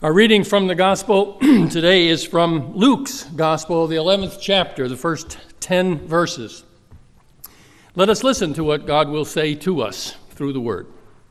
Our reading from the Gospel today is from Luke's Gospel, the 11th chapter, the first 10 verses. Let us listen to what God will say to us through the Word.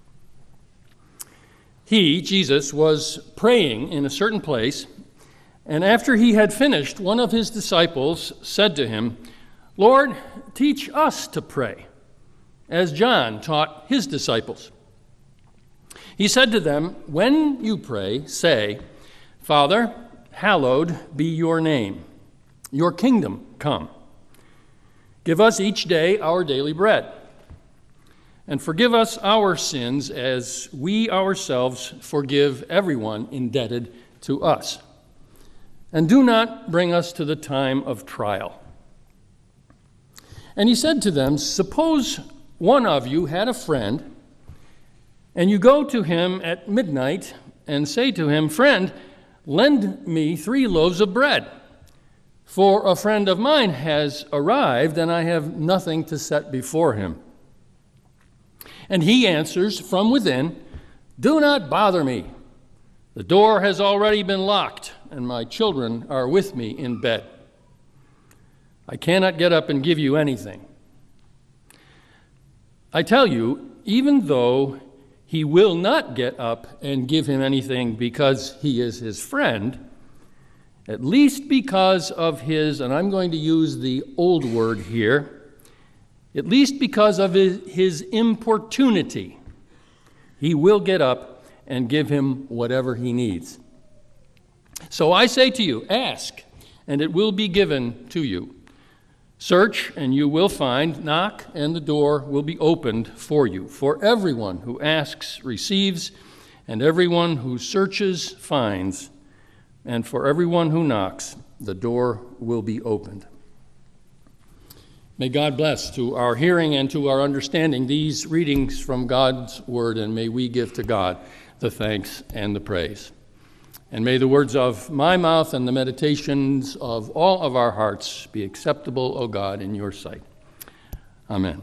He, Jesus, was praying in a certain place, and after he had finished, one of his disciples said to him, "Lord, teach us to pray, as John taught his disciples." He said to them, "When you pray, say, 'Father, hallowed be your name. Your kingdom come. Give us each day our daily bread. And forgive us our sins as we ourselves forgive everyone indebted to us. And do not bring us to the time of trial.' And he said to them, 'Suppose one of you had a friend, and you go to him at midnight and say to him, "Friend, lend me 3 loaves of bread, for a friend of mine has arrived, and I have nothing to set before him." And he answers from within, "Do not bother me. The door has already been locked, and my children are with me in bed. I cannot get up and give you anything." I tell you, even though he will not get up and give him anything because he is his friend, at least because of his, and I'm going to use the old word here, at least because of his importunity, he will get up and give him whatever he needs. So I say to you, ask, and it will be given to you. Search, and you will find. Knock, and the door will be opened for you. For everyone who asks receives, and everyone who searches finds, and for everyone who knocks, the door will be opened. May God bless to our hearing and to our understanding these readings from God's Word, and may we give to God the thanks and the praise. And may the words of my mouth and the meditations of all of our hearts be acceptable, O God, in your sight. Amen.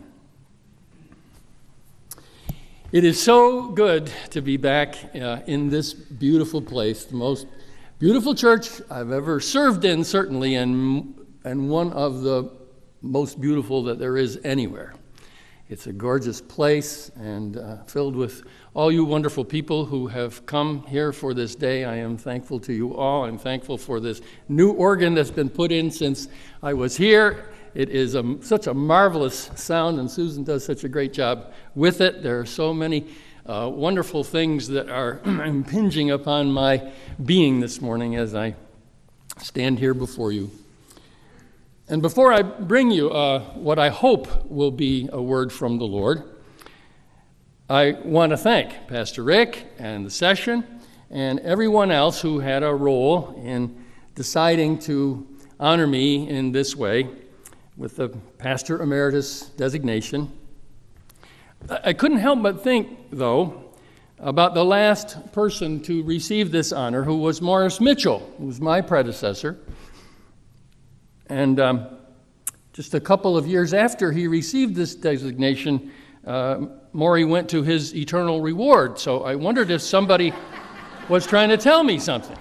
It is so good to be back in this beautiful place, the most beautiful church I've ever served in, certainly, and one of the most beautiful that there is anywhere. It's a gorgeous place and filled with all you wonderful people who have come here for this day. I am thankful to you all. I'm thankful for this new organ that's been put in since I was here. It is such a marvelous sound, and Susan does such a great job with it. There are so many wonderful things that are impinging upon my being this morning as I stand here before you. And before I bring you what I hope will be a word from the Lord, I want to thank Pastor Rick and the session and everyone else who had a role in deciding to honor me in this way with the Pastor Emeritus designation. I couldn't help but think, though, about the last person to receive this honor, who was Morris Mitchell, who was my predecessor. And just a couple of years after he received this designation, Maury went to his eternal reward. So I wondered if somebody was trying to tell me something.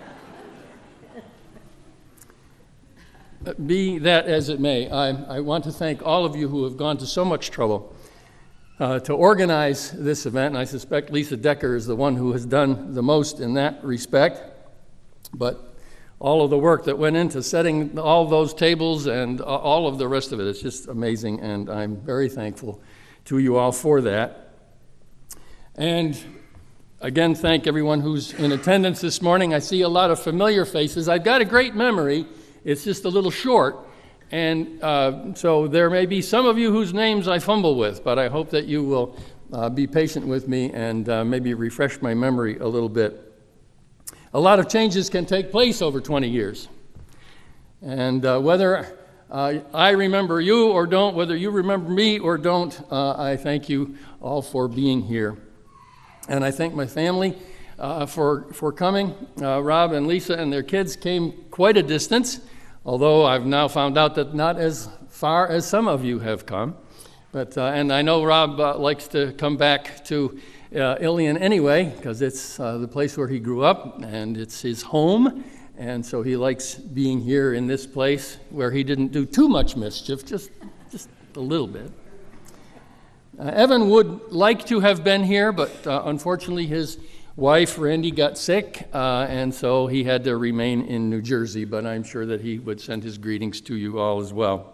Be that as it may, I want to thank all of you who have gone to so much trouble to organize this event. And I suspect Lisa Decker is the one who has done the most in that respect. But all of the work that went into setting all those tables and all of the rest of it, it's just amazing, and I'm very thankful to you all for that. And again, thank everyone who's in attendance this morning. I see a lot of familiar faces. I've got a great memory. It's just a little short. And so there may be some of you whose names I fumble with, but I hope that you will be patient with me and maybe refresh my memory a little bit. A lot of changes can take place over 20 years. And whether I remember you or don't, whether you remember me or don't, I thank you all for being here. And I thank my family for coming. Rob and Lisa and their kids came quite a distance, although I've now found out that not as far as some of you have come. But and I know Rob likes to come back to Ilion anyway, because it's the place where he grew up, and it's his home, and so he likes being here in this place where he didn't do too much mischief, just a little bit. Evan would like to have been here, but unfortunately his wife, Randy, got sick, and so he had to remain in New Jersey, but I'm sure that he would send his greetings to you all as well.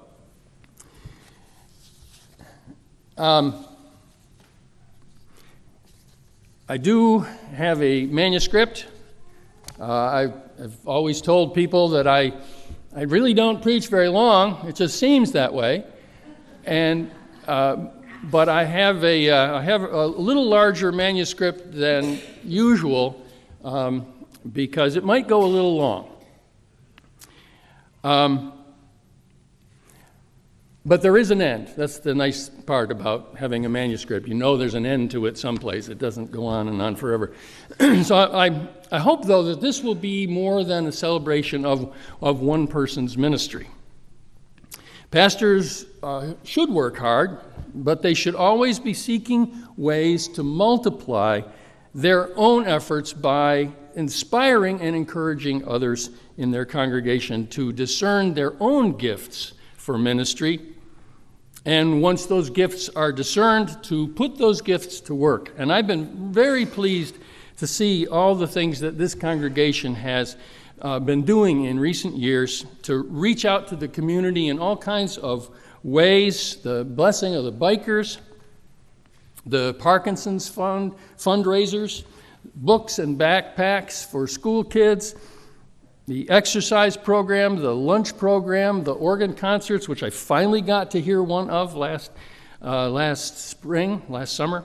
I do have a manuscript. I've always told people that I really don't preach very long. It just seems that way. And but I have a little larger manuscript than usual because it might go a little long. But there is an end. That's the nice part about having a manuscript. You know there's an end to it someplace. It doesn't go on and on forever. So I hope, though, that this will be more than a celebration of one person's ministry. Pastors should work hard, but they should always be seeking ways to multiply their own efforts by inspiring and encouraging others in their congregation to discern their own gifts for ministry. And once those gifts are discerned, to put those gifts to work. And I've been very pleased to see all the things that this congregation has been doing in recent years to reach out to the community in all kinds of ways. The blessing of the bikers, the Parkinson's Fund, fundraisers, books and backpacks for school kids, the exercise program, the lunch program, the organ concerts, which I finally got to hear one of last summer,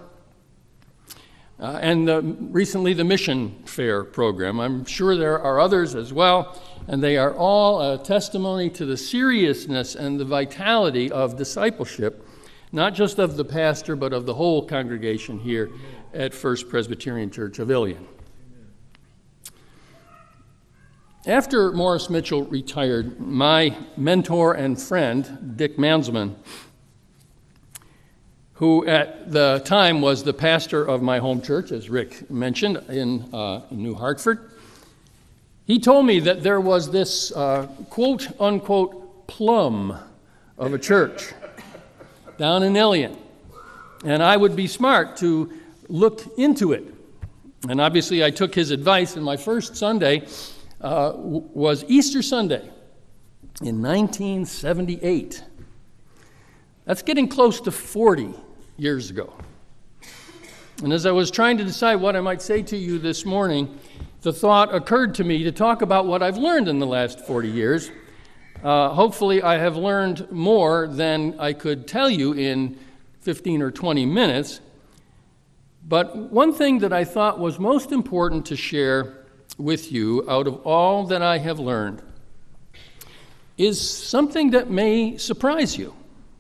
and recently the mission fair program. I'm sure there are others as well, and they are all a testimony to the seriousness and the vitality of discipleship, not just of the pastor, but of the whole congregation here at First Presbyterian Church of Ilion. After Morris Mitchell retired, my mentor and friend, Dick Mansman, who at the time was the pastor of my home church, as Rick mentioned, in New Hartford, he told me that there was this quote-unquote plum of a church down in Ilion, and I would be smart to look into it. And obviously I took his advice, and my first Sunday was Easter Sunday in 1978. That's getting close to 40 years ago. And as I was trying to decide what I might say to you this morning, the thought occurred to me to talk about what I've learned in the last 40 years. Hopefully I have learned more than I could tell you in 15 or 20 minutes. But one thing that I thought was most important to share with you out of all that I have learned is something that may surprise you.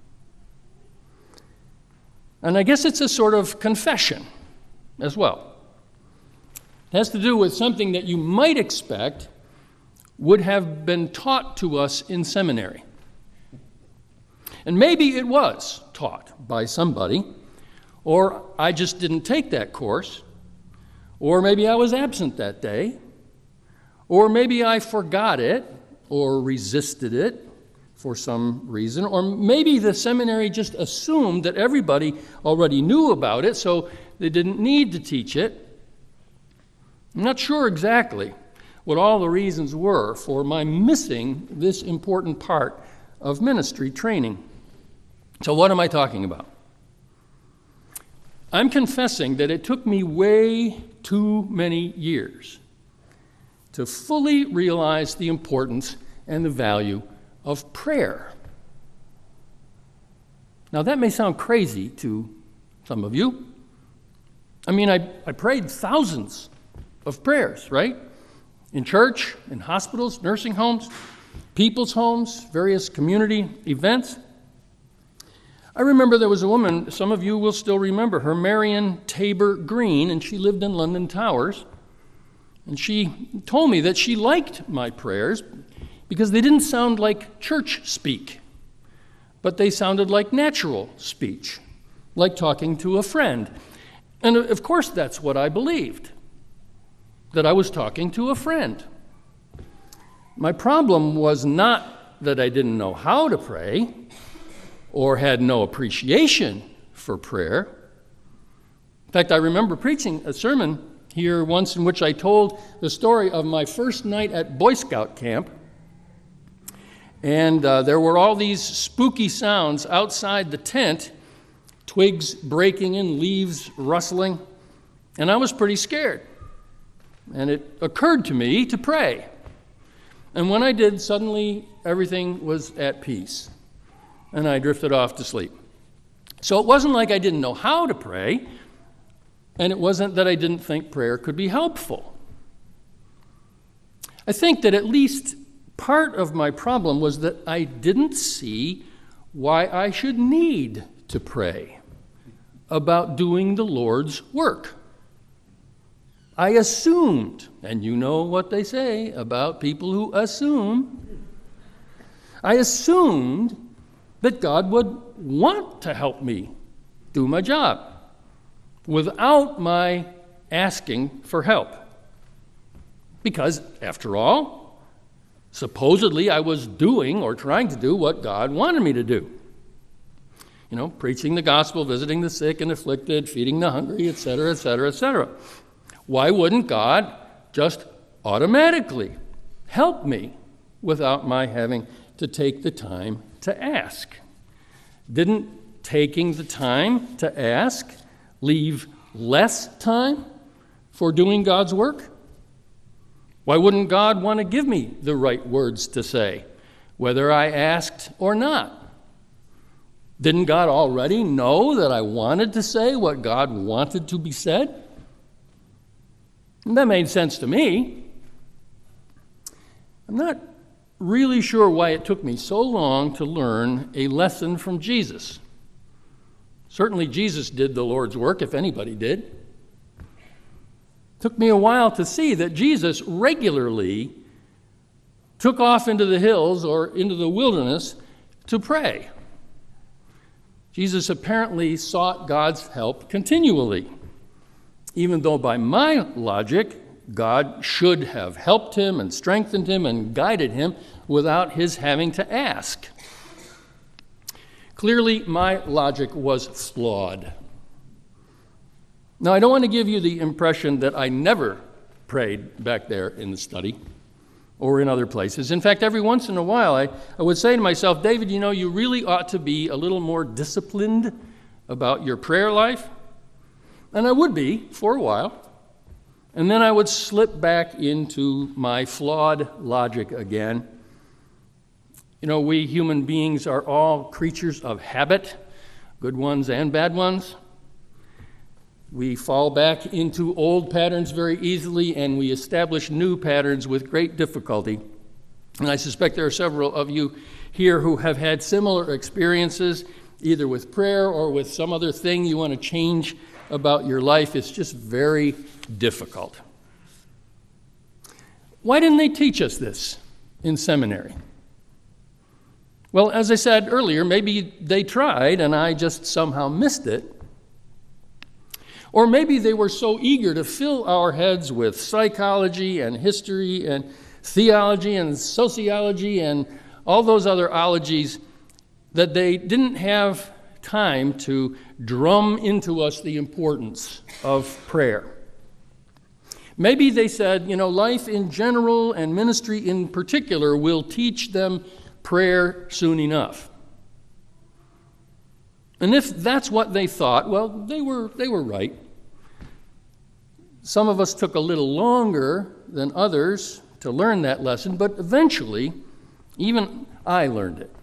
And I guess it's a sort of confession as well. It has to do with something that you might expect would have been taught to us in seminary. And maybe it was taught by somebody, or I just didn't take that course, or maybe I was absent that day, or maybe I forgot it or resisted it for some reason, or maybe the seminary just assumed that everybody already knew about it, so they didn't need to teach it. I'm not sure exactly what all the reasons were for my missing this important part of ministry training. So what am I talking about? I'm confessing that it took me way too many years to fully realize the importance and the value of prayer. Now that may sound crazy to some of you. I mean, I prayed thousands of prayers, right? In church, in hospitals, nursing homes, people's homes, various community events. I remember there was a woman, some of you will still remember her, Marion Tabor Green, and she lived in London Towers. And she told me that she liked my prayers because they didn't sound like church speak. but they sounded like natural speech, like talking to a friend. And of course, that's what I believed, that I was talking to a friend. My problem was not that I didn't know how to pray or had no appreciation for prayer. In fact, I remember preaching a sermon here once in which I told the story of my first night at Boy Scout camp. And there were all these spooky sounds outside the tent, twigs breaking and leaves rustling, and I was pretty scared. And it occurred to me to pray. And when I did, suddenly everything was at peace, and I drifted off to sleep. So it wasn't like I didn't know how to pray, and it wasn't that I didn't think prayer could be helpful. I think that at least part of my problem was that I didn't see why I should need to pray about doing the Lord's work. I assumed, and you know what they say about people who assume, I assumed that God would want to help me do my job without my asking for help. Because, after all, supposedly I was doing or trying to do what God wanted me to do. You know, preaching the gospel, visiting the sick and afflicted, feeding the hungry, etc., etc., etc. Why wouldn't God just automatically help me without my having to take the time to ask? Didn't taking the time to ask leave less time for doing God's work? Why wouldn't God want to give me the right words to say, whether I asked or not? Didn't God already know that I wanted to say what God wanted to be said? And that made sense to me. I'm not really sure why it took me so long to learn a lesson from Jesus. Certainly Jesus did the Lord's work, if anybody did. It took me a while to see that Jesus regularly took off into the hills or into the wilderness to pray. Jesus apparently sought God's help continually, even though by my logic, God should have helped him and strengthened him and guided him without his having to ask. Clearly, my logic was flawed. Now, I don't want to give you the impression that I never prayed back there in the study or in other places. In fact, every once in a while, I would say to myself, David, you know, you really ought to be a little more disciplined about your prayer life. And I would be for a while. And then I would slip back into my flawed logic again. You know, we human beings are all creatures of habit, good ones and bad ones. We fall back into old patterns very easily, and we establish new patterns with great difficulty. And I suspect there are several of you here who have had similar experiences, either with prayer or with some other thing you want to change about your life. It's just very difficult. Why didn't they teach us this in seminary? Well, as I said earlier, maybe they tried and I just somehow missed it. Or maybe they were so eager to fill our heads with psychology and history and theology and sociology and all those other ologies that they didn't have time to drum into us the importance of prayer. Maybe they said, you know, life in general and ministry in particular will teach them prayer soon enough. And if that's what they thought, well, they were right. Some of us took a little longer than others to learn that lesson, but eventually, even I learned it.